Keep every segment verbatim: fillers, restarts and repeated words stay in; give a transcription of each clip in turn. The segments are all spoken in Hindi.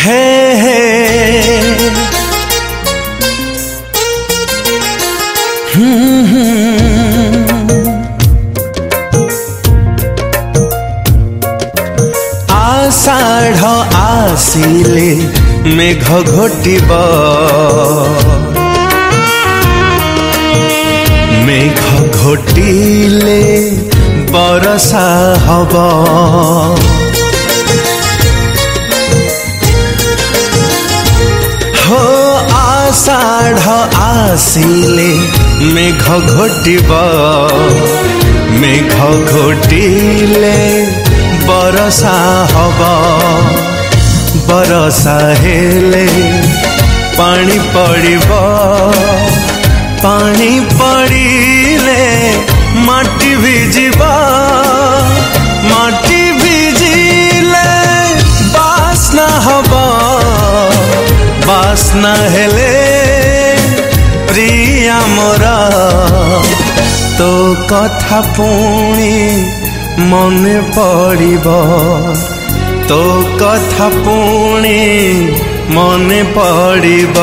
हे हे हम्म हम्म आषाढ़ आसिले मेघ घोटिब मेघ घोटिले बरसा हब हो आषाढ़ आसिले मेघ घोटिब मेघ घोटिले बरसा हब बरसा हेले पानी पड़िब पानी पड़िले माटी भिजिब माटी भिजिले बास्ना हब बास्ना हेले प्रिया मोरा तो कथा पुणी मने पड़िब तो कथा पुणी मने पड़िब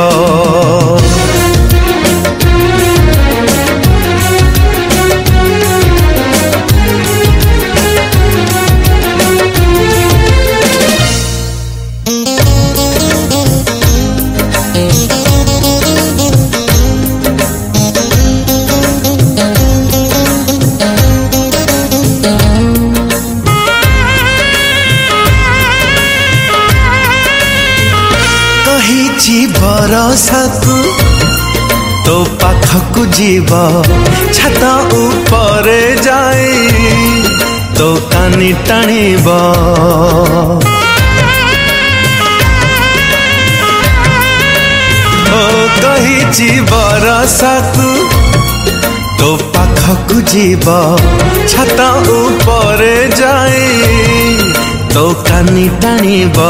बरसाकू तो पाखकू जीव छात ऊपर जाए तो कानी टाणीब ओ कही बरसाकू तो पाखकू जीव छात ऊपर जाए तो कानी टाणीब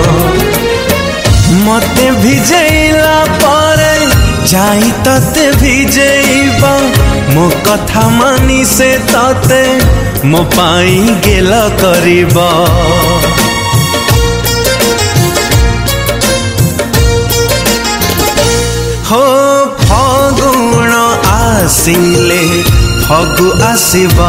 मते भिजेला परे जाई तते भिजेब मो कथा मानी से तते मो पाई गेल करिब हो फगुण आसिले फगु आसिब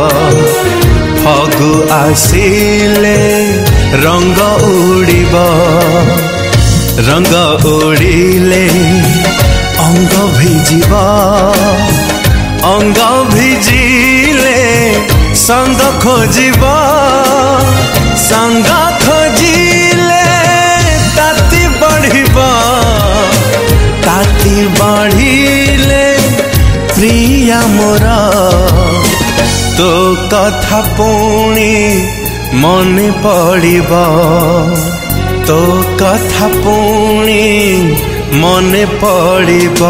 फगु आसिले रंग उड़िब रंग उड़िले अंग भिजिब अंग भिजिले संग खोजिब संग खोजिले ताती बढ़िब ताती बढ़िले प्रिया मोरा तो कथा पुणी मने पड़िब तो कथा पुणी मने पड़िब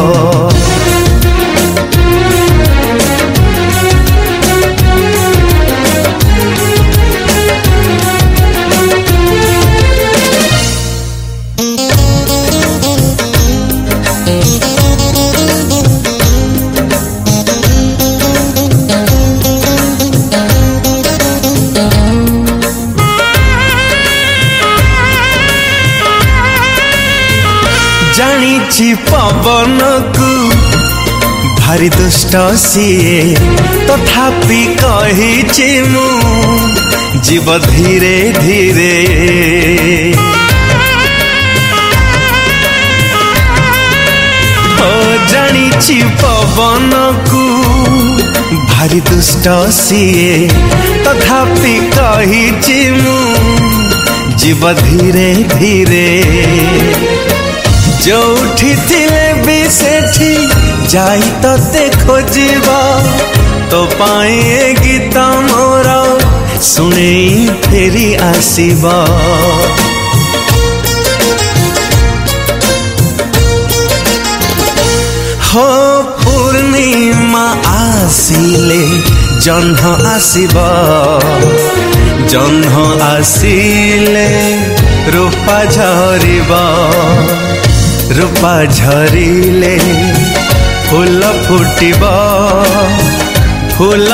जानी पवन को भारी दुष्ट सीए तथापि कही मु जीव धीरे धीरे ओ जानी पवन को भारी दुष्ट सीए तथापि कही मु जीव धीरे धीरे जोठी थिले भी सेठी जाई तते खोजिबा तो पाए गीत मोर सुने फेरी आसीबा हो पूर्णिमा आसिले जह्न आसीबा जह्न आसिले रूपा झरिबा रूपा झरिले फूल फुटिबा फूल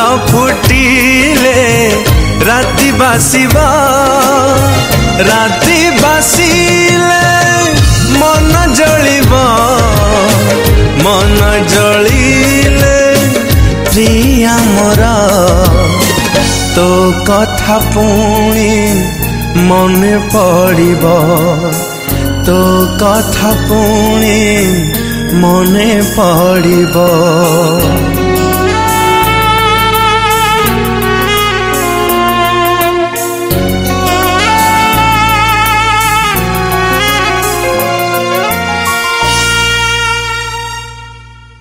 फुटिले राति बासिबा राति बासी मोरा तो कथा पुणी मने पड़िबो तो कथा पुणी मने पड़िबो।